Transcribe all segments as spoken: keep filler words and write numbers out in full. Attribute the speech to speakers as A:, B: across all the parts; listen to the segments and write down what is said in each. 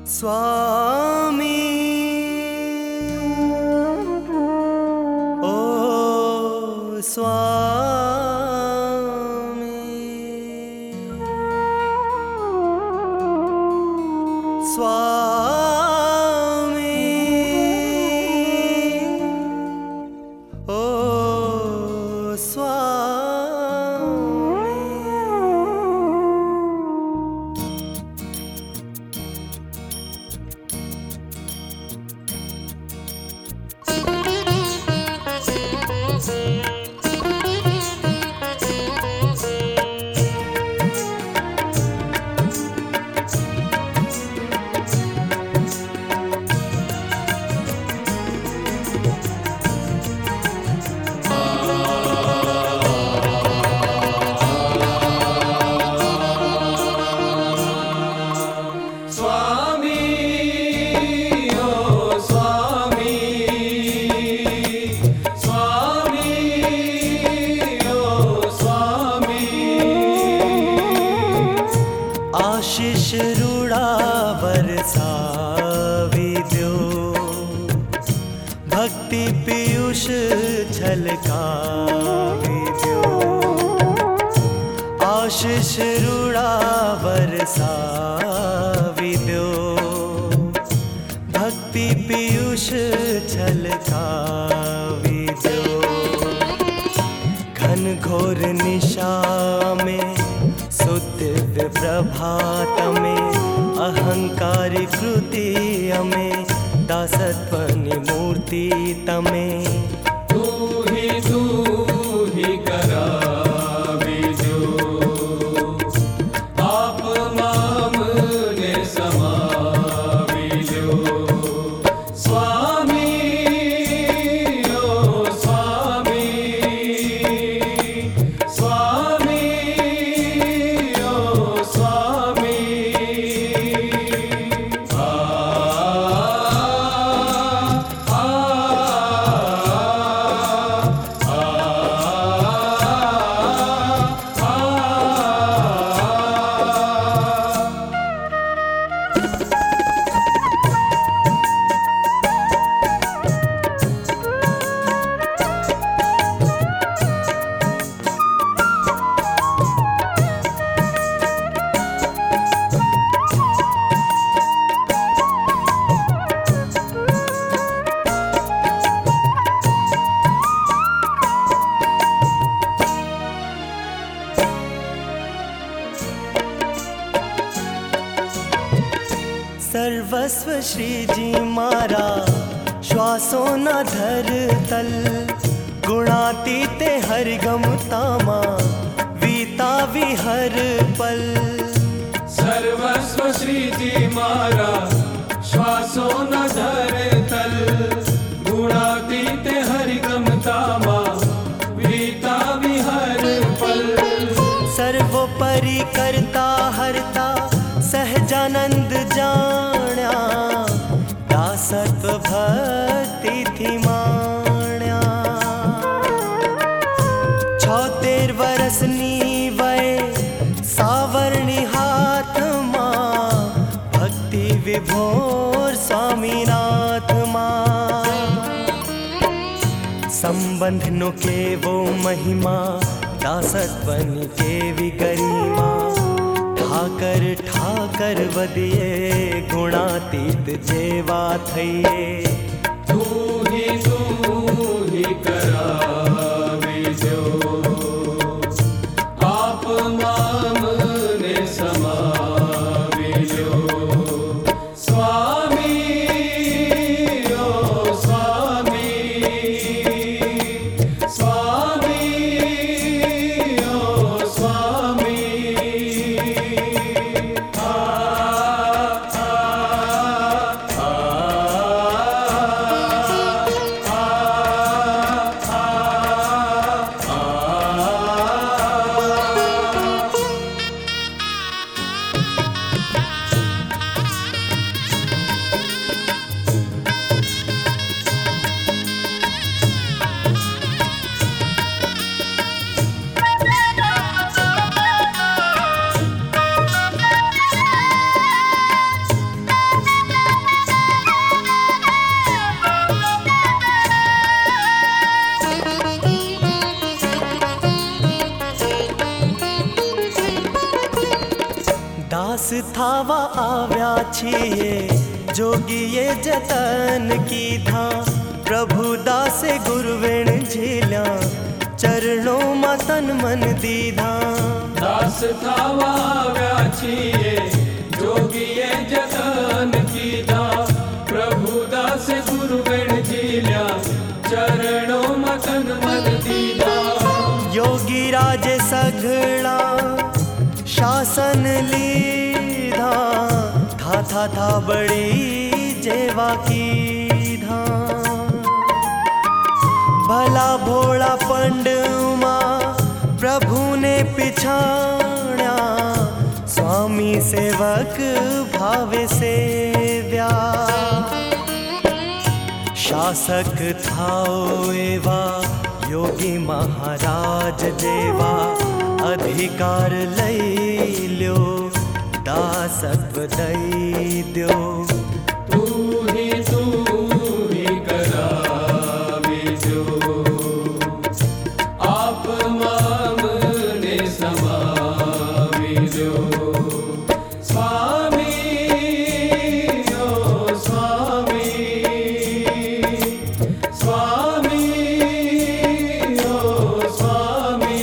A: स्वामी ओ स्वामी स्वामी ओ स्वामी। आशीष रूड़ा बरसावी द्यो, भक्ति पीयूष झलकावी द्यो। आशीष रूड़ा बरसावी द्यो, भक्ति पीयूष झलकावी द्यो। घन घोर निशा में सुदिव्य प्रभात में अहंकारी कृति में दासत्वनि मूर्ति तमे
B: तू ही तू ही करावी जो आप माम ने समावी जो। स्वामी ओ स्वामी स्वामी
A: सर्वस्व श्री जी मारा श्वासो न धर तल, गुणातीते हर गम तामा वीता विहर पल।
B: सर्वस्व श्री जी मारा श्वासो न धर तल, गुणातीते हरि गम तामा वीता विहर पल।
A: सर्वोपरि करता हरता सहजानंद जाण्या, दासत्व भक्ति थी माण्या। छौतेर वरसनी वय सावरणी हाथ मां, भक्ति विभोर स्वामीनाथ मां। संबंध नो के वो महिमा, दासत्वनि के विगरिमा। ठाकर ठाकर बदिए गुणातीत जेवा थइए।
B: तू ही तू ही करावे जो आप माम ने समावे जो। स्वामी ओ स्वामी स्वामी ओ स्वामी। आ
A: दास थावा आव्या छिए जोगिए जतन कीधा प्रभु दासे गुरुवेण झेल्या चरणों में तन मन दीधा।
B: दास थावा आव्या छिए जोगिए जतन कीधा प्रभु दास गुरुवेण झेल्या चरणों में तन मन दीधा।
A: योगी राजे सघड़ा शासन लीधा था था था बड़ी जेवा की धा। भला भोला पंडुमा प्रभु ने पिछाड़ा स्वामी सेवक भावे सेव्या। शासक थाओ एवा योगी महाराज जेवा अधिकार लई ल्यो दासत्व दई द्यो।
B: तू ही तू ही करावे जो आप मामने समावे जो। स्वामी ओ स्वामी स्वामी ओ स्वामी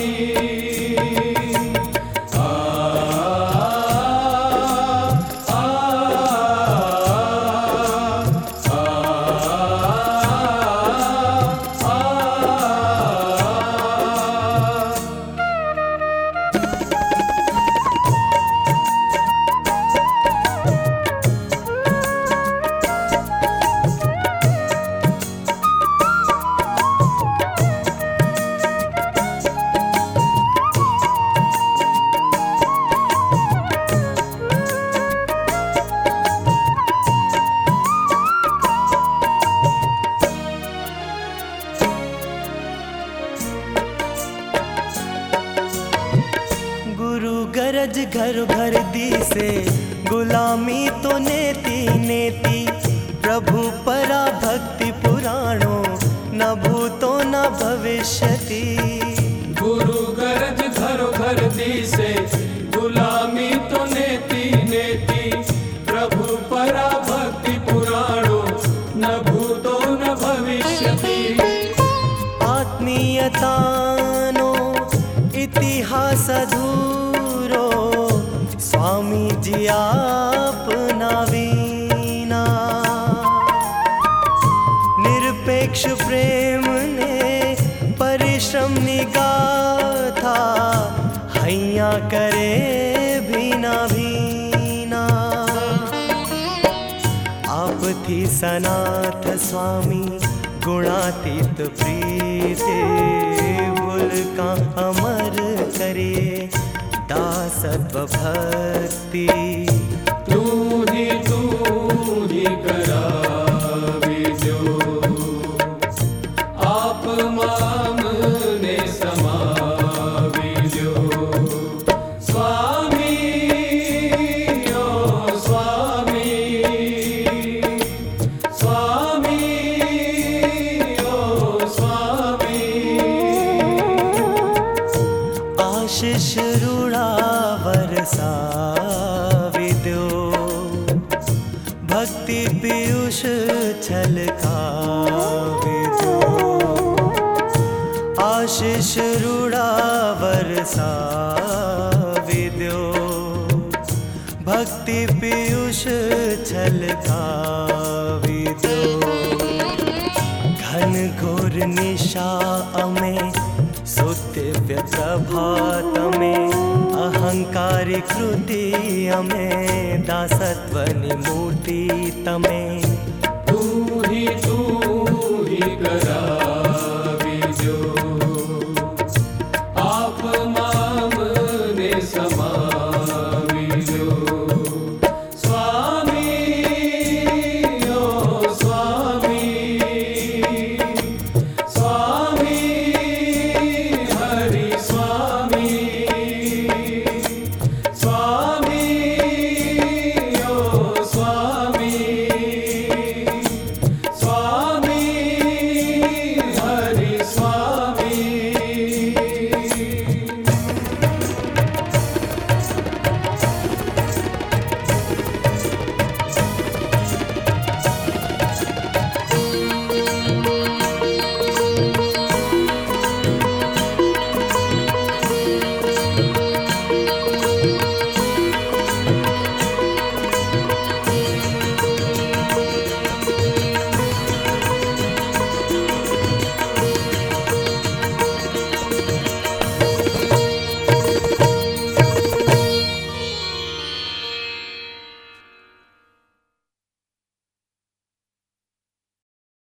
A: गरज घर भर दी से गुलामी तो नेति नेति प्रभु परा भक्ति पुराणों न भूतो न भविष्यति।
B: गुरु गरज घर घर दी से गुलामी तो नेति नेति प्रभु परा भक्ति पुराणों न भूतो न भविष्यति।
A: आत्मीयतानो इतिहास अधूरो स्वामी जी आपना वीना। निरपेक्ष प्रेम ने परिश्रम निगाथा हैया करे भीना भीना। आप थी सनाथ स्वामी गुणातीत प्रीते भूल का अमर करे दासत्व भक्ति।
B: तू ही तू ही करावे जो आप मामने समावे जो। स्वामी ओ स्वामी स्वामी ओ स्वामी।
A: आशीष रूढ़ा वर्षा विद्यो भक्ति पीयूष छलका विद्यो। आशीष रूढ़ा वर्षा विद्यो भक्ति पीयूष छलका विद्यो। घन घोर निशा अमें सुदिव्य प्रभात में अहंकारी कृति अमें दासत्वनि मूर्ति तमें।
B: तू ही तू ही करा